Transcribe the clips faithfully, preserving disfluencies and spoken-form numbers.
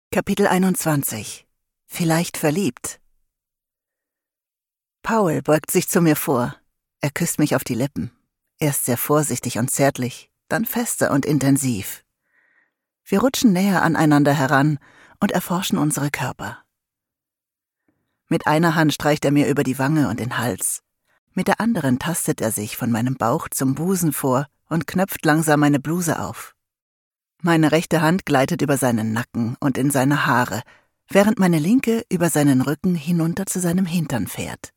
Kapitel einundzwanzig. Vielleicht verliebt. Paul beugt sich zu mir vor. Er küsst mich auf die Lippen. Erst sehr vorsichtig und zärtlich, dann fester und intensiv. Wir rutschen näher aneinander heran und erforschen unsere Körper. Mit einer Hand streicht er mir über die Wange und den Hals. Mit der anderen tastet er sich von meinem Bauch zum Busen vor und knöpft langsam meine Bluse auf. Meine rechte Hand gleitet über seinen Nacken und in seine Haare, während meine linke über seinen Rücken hinunter zu seinem Hintern fährt.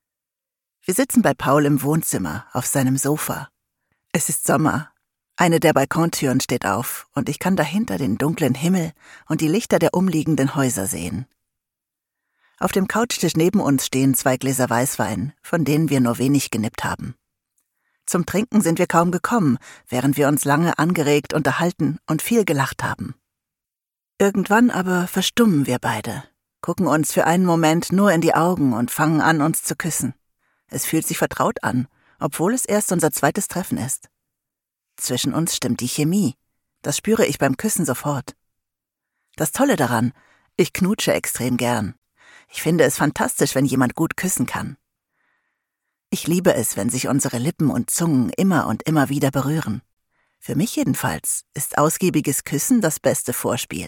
Wir sitzen bei Paul im Wohnzimmer, auf seinem Sofa. Es ist Sommer. Eine der Balkontüren steht auf und ich kann dahinter den dunklen Himmel und die Lichter der umliegenden Häuser sehen. Auf dem Couchtisch neben uns stehen zwei Gläser Weißwein, von denen wir nur wenig genippt haben. Zum Trinken sind wir kaum gekommen, während wir uns lange angeregt unterhalten und viel gelacht haben. Irgendwann aber verstummen wir beide, gucken uns für einen Moment nur in die Augen und fangen an, uns zu küssen. Es fühlt sich vertraut an, obwohl es erst unser zweites Treffen ist. Zwischen uns stimmt die Chemie. Das spüre ich beim Küssen sofort. Das Tolle daran, ich knutsche extrem gern. Ich finde es fantastisch, wenn jemand gut küssen kann. Ich liebe es, wenn sich unsere Lippen und Zungen immer und immer wieder berühren. Für mich jedenfalls ist ausgiebiges Küssen das beste Vorspiel.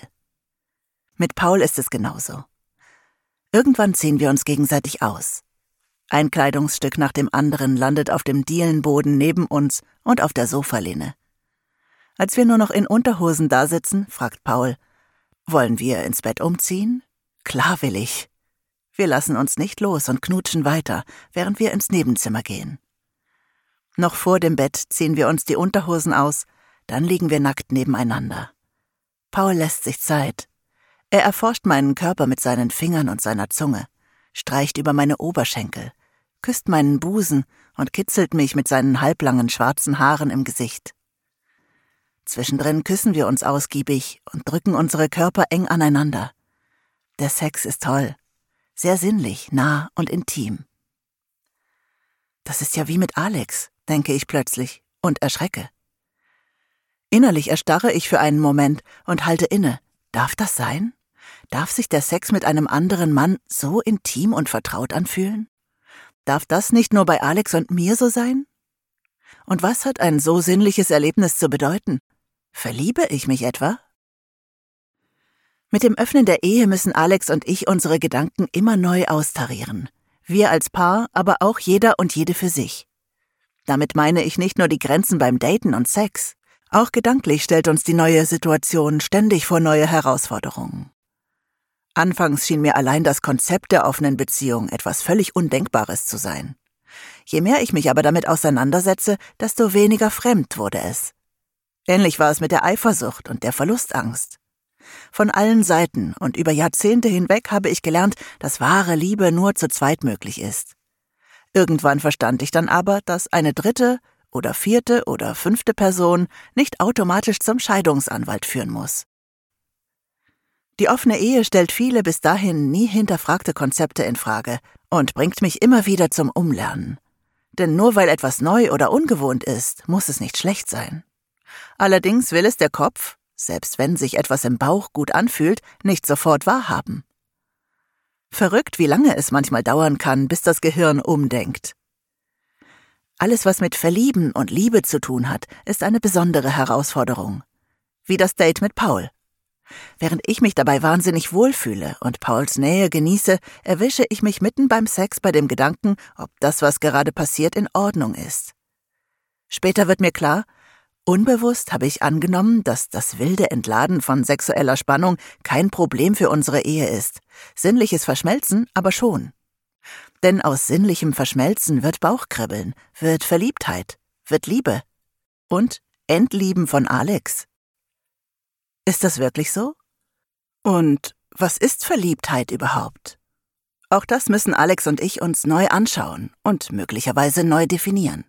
Mit Paul ist es genauso. Irgendwann ziehen wir uns gegenseitig aus. Ein Kleidungsstück nach dem anderen landet auf dem Dielenboden neben uns und auf der Sofalehne. Als wir nur noch in Unterhosen dasitzen, fragt Paul, wollen wir ins Bett umziehen? Klar will ich. Wir lassen uns nicht los und knutschen weiter, während wir ins Nebenzimmer gehen. Noch vor dem Bett ziehen wir uns die Unterhosen aus, dann liegen wir nackt nebeneinander. Paul lässt sich Zeit. Er erforscht meinen Körper mit seinen Fingern und seiner Zunge, streicht über meine Oberschenkel, küsst meinen Busen und kitzelt mich mit seinen halblangen schwarzen Haaren im Gesicht. Zwischendrin küssen wir uns ausgiebig und drücken unsere Körper eng aneinander. Der Sex ist toll. Sehr sinnlich, nah und intim. Das ist ja wie mit Alex, denke ich plötzlich und erschrecke. Innerlich erstarre ich für einen Moment und halte inne. Darf das sein? Darf sich der Sex mit einem anderen Mann so intim und vertraut anfühlen? Darf das nicht nur bei Alex und mir so sein? Und was hat ein so sinnliches Erlebnis zu bedeuten? Verliebe ich mich etwa? Mit dem Öffnen der Ehe müssen Alex und ich unsere Gedanken immer neu austarieren. Wir als Paar, aber auch jeder und jede für sich. Damit meine ich nicht nur die Grenzen beim Daten und Sex. Auch gedanklich stellt uns die neue Situation ständig vor neue Herausforderungen. Anfangs schien mir allein das Konzept der offenen Beziehung etwas völlig Undenkbares zu sein. Je mehr ich mich aber damit auseinandersetze, desto weniger fremd wurde es. Ähnlich war es mit der Eifersucht und der Verlustangst. Von allen Seiten und über Jahrzehnte hinweg habe ich gelernt, dass wahre Liebe nur zu zweit möglich ist. Irgendwann verstand ich dann aber, dass eine dritte oder vierte oder fünfte Person nicht automatisch zum Scheidungsanwalt führen muss. Die offene Ehe stellt viele bis dahin nie hinterfragte Konzepte in Frage und bringt mich immer wieder zum Umlernen. Denn nur weil etwas neu oder ungewohnt ist, muss es nicht schlecht sein. Allerdings will es der Kopf, selbst wenn sich etwas im Bauch gut anfühlt, nicht sofort wahrhaben. Verrückt, wie lange es manchmal dauern kann, bis das Gehirn umdenkt. Alles, was mit Verlieben und Liebe zu tun hat, ist eine besondere Herausforderung. Wie das Date mit Paul. Während ich mich dabei wahnsinnig wohlfühle und Pauls Nähe genieße, erwische ich mich mitten beim Sex bei dem Gedanken, ob das, was gerade passiert, in Ordnung ist. Später wird mir klar, unbewusst habe ich angenommen, dass das wilde Entladen von sexueller Spannung kein Problem für unsere Ehe ist. Sinnliches Verschmelzen aber schon. Denn aus sinnlichem Verschmelzen wird Bauchkribbeln, wird Verliebtheit, wird Liebe und Entlieben von Alex. Ist das wirklich so? Und was ist Verliebtheit überhaupt? Auch das müssen Alex und ich uns neu anschauen und möglicherweise neu definieren.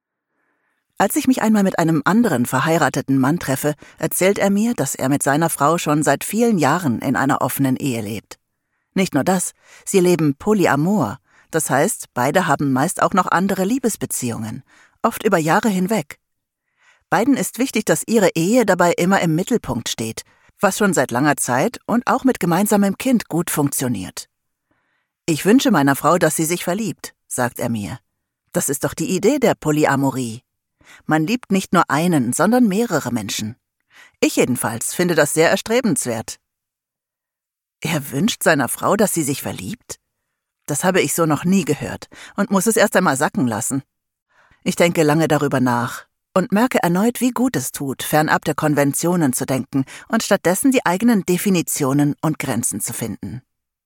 Als ich mich einmal mit einem anderen verheirateten Mann treffe, erzählt er mir, dass er mit seiner Frau schon seit vielen Jahren in einer offenen Ehe lebt. Nicht nur das, sie leben polyamor, das heißt, beide haben meist auch noch andere Liebesbeziehungen, oft über Jahre hinweg. Beiden ist wichtig, dass ihre Ehe dabei immer im Mittelpunkt steht, was schon seit langer Zeit und auch mit gemeinsamem Kind gut funktioniert. »Ich wünsche meiner Frau, dass sie sich verliebt«, sagt er mir. »Das ist doch die Idee der Polyamorie. Man liebt nicht nur einen, sondern mehrere Menschen. Ich jedenfalls finde das sehr erstrebenswert.« Er wünscht seiner Frau, dass sie sich verliebt? Das habe ich so noch nie gehört und muss es erst einmal sacken lassen. Ich denke lange darüber nach und merke erneut, wie gut es tut, fernab der Konventionen zu denken und stattdessen die eigenen Definitionen und Grenzen zu finden.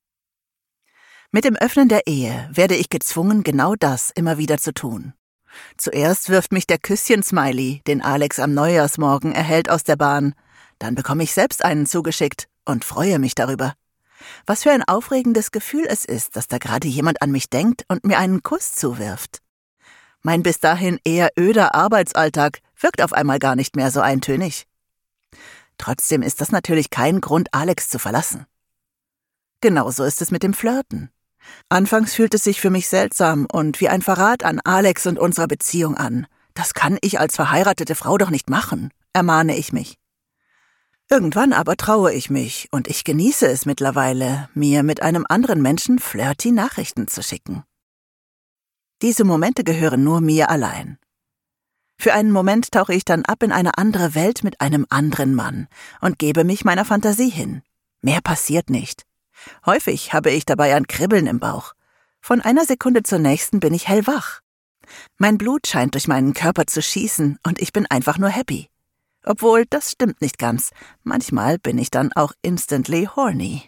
Mit dem Öffnen der Ehe werde ich gezwungen, genau das immer wieder zu tun. Zuerst wirft mich der Küsschen-Smiley, den Alex am Neujahrsmorgen erhält, aus der Bahn. Dann bekomme ich selbst einen zugeschickt und freue mich darüber. Was für ein aufregendes Gefühl es ist, dass da gerade jemand an mich denkt und mir einen Kuss zuwirft. Mein bis dahin eher öder Arbeitsalltag wirkt auf einmal gar nicht mehr so eintönig. Trotzdem ist das natürlich kein Grund, Alex zu verlassen. Genauso ist es mit dem Flirten. Anfangs fühlt es sich für mich seltsam und wie ein Verrat an Alex und unserer Beziehung an. Das kann ich als verheiratete Frau doch nicht machen, ermahne ich mich. Irgendwann aber traue ich mich und ich genieße es mittlerweile, mir mit einem anderen Menschen flirty Nachrichten zu schicken. Diese Momente gehören nur mir allein. Für einen Moment tauche ich dann ab in eine andere Welt mit einem anderen Mann und gebe mich meiner Fantasie hin. Mehr passiert nicht. Häufig habe ich dabei ein Kribbeln im Bauch. Von einer Sekunde zur nächsten bin ich hellwach. Mein Blut scheint durch meinen Körper zu schießen und ich bin einfach nur happy. Obwohl, das stimmt nicht ganz. Manchmal bin ich dann auch instantly horny.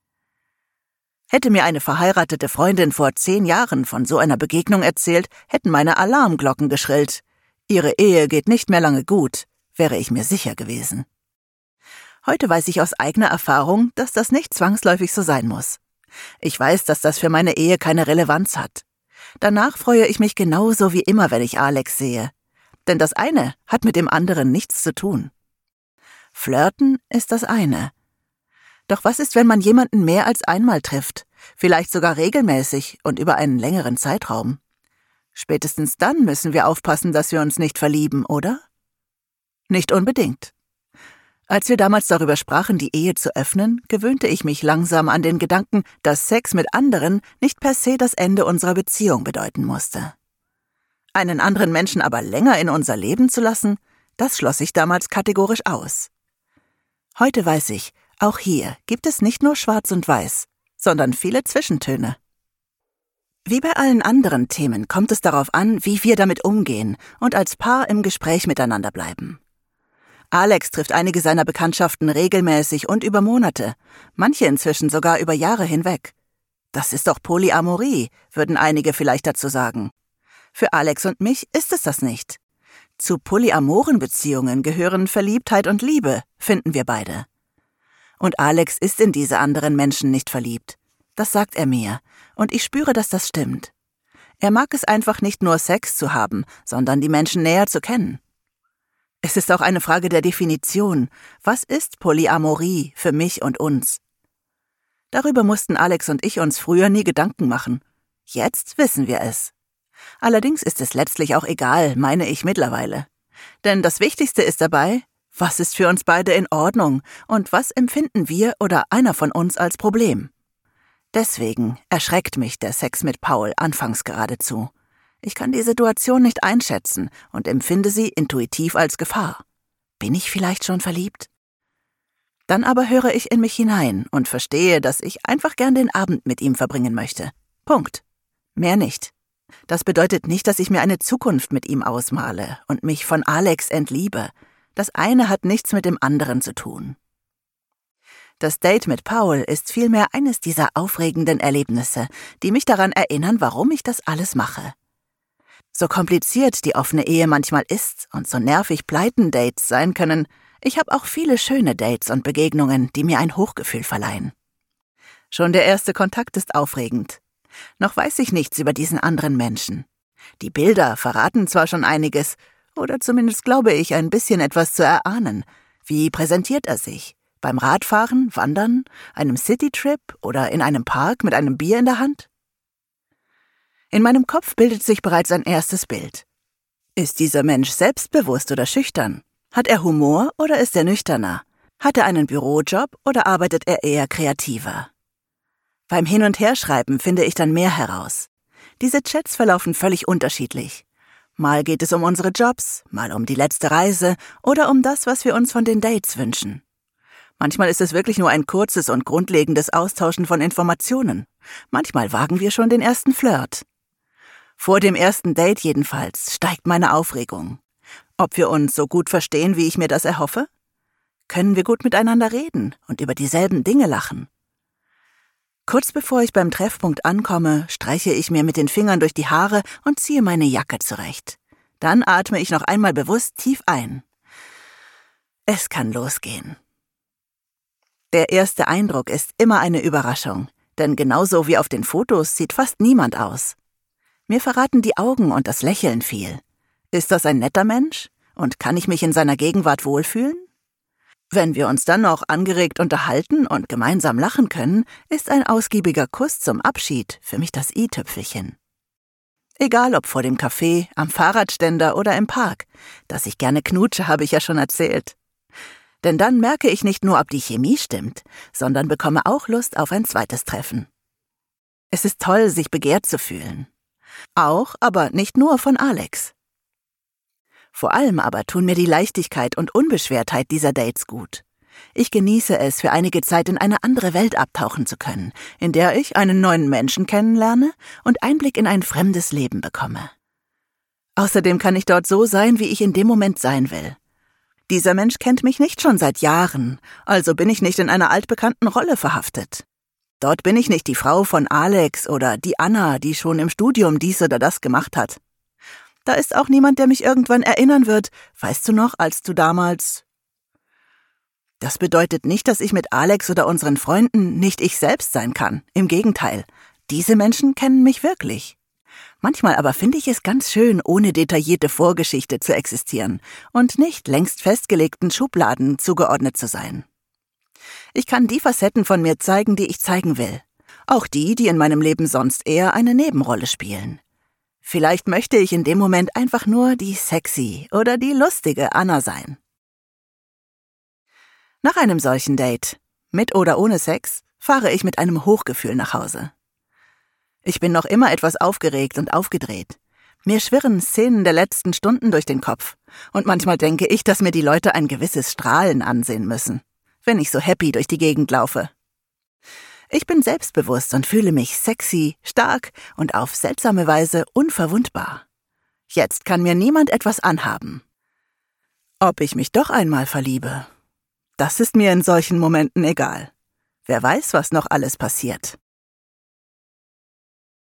Hätte mir eine verheiratete Freundin vor zehn Jahren von so einer Begegnung erzählt, hätten meine Alarmglocken geschrillt. Ihre Ehe geht nicht mehr lange gut, wäre ich mir sicher gewesen. Heute weiß ich aus eigener Erfahrung, dass das nicht zwangsläufig so sein muss. Ich weiß, dass das für meine Ehe keine Relevanz hat. Danach freue ich mich genauso wie immer, wenn ich Alex sehe. Denn das eine hat mit dem anderen nichts zu tun. Flirten ist das eine. Doch was ist, wenn man jemanden mehr als einmal trifft, vielleicht sogar regelmäßig und über einen längeren Zeitraum? Spätestens dann müssen wir aufpassen, dass wir uns nicht verlieben, oder? Nicht unbedingt. Als wir damals darüber sprachen, die Ehe zu öffnen, gewöhnte ich mich langsam an den Gedanken, dass Sex mit anderen nicht per se das Ende unserer Beziehung bedeuten musste. Einen anderen Menschen aber länger in unser Leben zu lassen, das schloss ich damals kategorisch aus. Heute weiß ich, auch hier gibt es nicht nur Schwarz und Weiß, sondern viele Zwischentöne. Wie bei allen anderen Themen kommt es darauf an, wie wir damit umgehen und als Paar im Gespräch miteinander bleiben. Alex trifft einige seiner Bekanntschaften regelmäßig und über Monate, manche inzwischen sogar über Jahre hinweg. Das ist doch Polyamorie, würden einige vielleicht dazu sagen. Für Alex und mich ist es das nicht. Zu polyamoren Beziehungen gehören Verliebtheit und Liebe, finden wir beide. Und Alex ist in diese anderen Menschen nicht verliebt. Das sagt er mir, und ich spüre, dass das stimmt. Er mag es einfach nicht nur Sex zu haben, sondern die Menschen näher zu kennen. Es ist auch eine Frage der Definition. Was ist Polyamorie für mich und uns? Darüber mussten Alex und ich uns früher nie Gedanken machen. Jetzt wissen wir es. Allerdings ist es letztlich auch egal, meine ich mittlerweile. Denn das Wichtigste ist dabei, was ist für uns beide in Ordnung und was empfinden wir oder einer von uns als Problem? Deswegen erschreckt mich der Sex mit Paul anfangs geradezu. Ich kann die Situation nicht einschätzen und empfinde sie intuitiv als Gefahr. Bin ich vielleicht schon verliebt? Dann aber höre ich in mich hinein und verstehe, dass ich einfach gern den Abend mit ihm verbringen möchte. Punkt. Mehr nicht. Das bedeutet nicht, dass ich mir eine Zukunft mit ihm ausmale und mich von Alex entliebe. Das eine hat nichts mit dem anderen zu tun. Das Date mit Paul ist vielmehr eines dieser aufregenden Erlebnisse, die mich daran erinnern, warum ich das alles mache. So kompliziert die offene Ehe manchmal ist und so nervig Pleiten-Dates sein können, ich habe auch viele schöne Dates und Begegnungen, die mir ein Hochgefühl verleihen. Schon der erste Kontakt ist aufregend. Noch weiß ich nichts über diesen anderen Menschen. Die Bilder verraten zwar schon einiges, oder zumindest glaube ich, ein bisschen etwas zu erahnen. Wie präsentiert er sich? Beim Radfahren, Wandern, einem Citytrip oder in einem Park mit einem Bier in der Hand? In meinem Kopf bildet sich bereits ein erstes Bild. Ist dieser Mensch selbstbewusst oder schüchtern? Hat er Humor oder ist er nüchterner? Hat er einen Bürojob oder arbeitet er eher kreativer? Beim Hin- und Herschreiben finde ich dann mehr heraus. Diese Chats verlaufen völlig unterschiedlich. Mal geht es um unsere Jobs, mal um die letzte Reise oder um das, was wir uns von den Dates wünschen. Manchmal ist es wirklich nur ein kurzes und grundlegendes Austauschen von Informationen. Manchmal wagen wir schon den ersten Flirt. Vor dem ersten Date jedenfalls steigt meine Aufregung. Ob wir uns so gut verstehen, wie ich mir das erhoffe? Können wir gut miteinander reden und über dieselben Dinge lachen? Kurz bevor ich beim Treffpunkt ankomme, streiche ich mir mit den Fingern durch die Haare und ziehe meine Jacke zurecht. Dann atme ich noch einmal bewusst tief ein. Es kann losgehen. Der erste Eindruck ist immer eine Überraschung, denn genauso wie auf den Fotos sieht fast niemand aus. Mir verraten die Augen und das Lächeln viel. Ist das ein netter Mensch? Und kann ich mich in seiner Gegenwart wohlfühlen? Wenn wir uns dann noch angeregt unterhalten und gemeinsam lachen können, ist ein ausgiebiger Kuss zum Abschied für mich das i-Tüpfelchen. Egal ob vor dem Café, am Fahrradständer oder im Park, dass ich gerne knutsche, habe ich ja schon erzählt. Denn dann merke ich nicht nur, ob die Chemie stimmt, sondern bekomme auch Lust auf ein zweites Treffen. Es ist toll, sich begehrt zu fühlen. Auch, aber nicht nur von Alex. Vor allem aber tun mir die Leichtigkeit und Unbeschwertheit dieser Dates gut. Ich genieße es, für einige Zeit in eine andere Welt abtauchen zu können, in der ich einen neuen Menschen kennenlerne und Einblick in ein fremdes Leben bekomme. Außerdem kann ich dort so sein, wie ich in dem Moment sein will. Dieser Mensch kennt mich nicht schon seit Jahren, also bin ich nicht in einer altbekannten Rolle verhaftet. Dort bin ich nicht die Frau von Alex oder die Anna, die schon im Studium dies oder das gemacht hat. Da ist auch niemand, der mich irgendwann erinnern wird. Weißt du noch, als du damals... Das bedeutet nicht, dass ich mit Alex oder unseren Freunden nicht ich selbst sein kann. Im Gegenteil, diese Menschen kennen mich wirklich. Manchmal aber finde ich es ganz schön, ohne detaillierte Vorgeschichte zu existieren und nicht längst festgelegten Schubladen zugeordnet zu sein. Ich kann die Facetten von mir zeigen, die ich zeigen will. Auch die, die in meinem Leben sonst eher eine Nebenrolle spielen. Vielleicht möchte ich in dem Moment einfach nur die sexy oder die lustige Anna sein. Nach einem solchen Date, mit oder ohne Sex, fahre ich mit einem Hochgefühl nach Hause. Ich bin noch immer etwas aufgeregt und aufgedreht. Mir schwirren Szenen der letzten Stunden durch den Kopf und manchmal denke ich, dass mir die Leute ein gewisses Strahlen ansehen müssen, wenn ich so happy durch die Gegend laufe. Ich bin selbstbewusst und fühle mich sexy, stark und auf seltsame Weise unverwundbar. Jetzt kann mir niemand etwas anhaben. Ob ich mich doch einmal verliebe, das ist mir in solchen Momenten egal. Wer weiß, was noch alles passiert.